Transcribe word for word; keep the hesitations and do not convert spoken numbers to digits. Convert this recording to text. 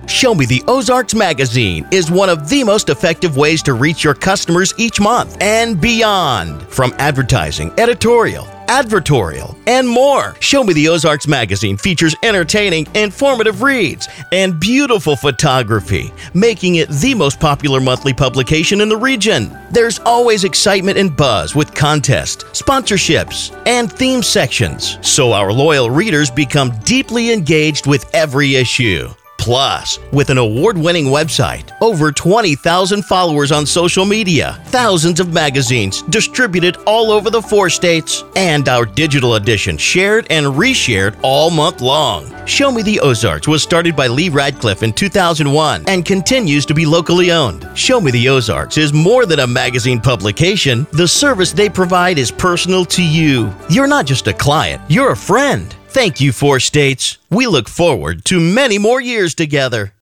Show Me the Ozarks magazine is one of the most effective ways to reach your customers each month and beyond. From advertising, editorial, advertorial, and more. Show Me the Ozarks magazine features entertaining, informative reads and beautiful photography, making it the most popular monthly publication in the region. There's always excitement and buzz with contests, sponsorships, and theme sections, so our loyal readers become deeply engaged with every issue. Plus, with an award-winning website, over twenty thousand followers on social media, thousands of magazines distributed all over the four states, and our digital edition shared and reshared all month long. Show Me the Ozarks was started by Lee Radcliffe in two thousand one and continues to be locally owned. Show Me the Ozarks is more than a magazine publication. The service they provide is personal to you. You're not just a client, you're a friend. Thank you, Four States. We look forward to many more years together.